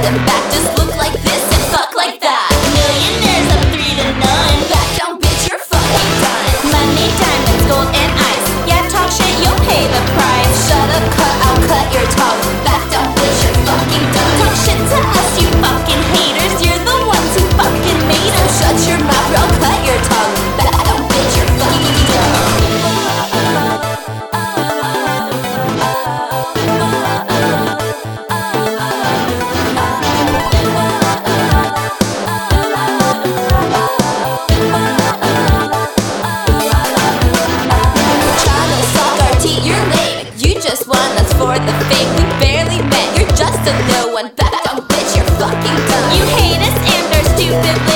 and back just look like this and fuck like that. Millionaires up 3 to 9. Back down, bitch, you're fucking done. Money, diamonds, gold, and ice. Yeah, talk shit, you'll pay the price. Shut up, I'll cut your tongue. Back down, bitch, you're fucking done. Talk shit to us, you fucking haters. You're the ones who fucking made us. Shut your mouth or I'll cut your tongue. Back down, bitch, you're fucking done. For the fame, we barely met. You're just a no one. Back down, bitch, you're fucking done. You hate us and our stupid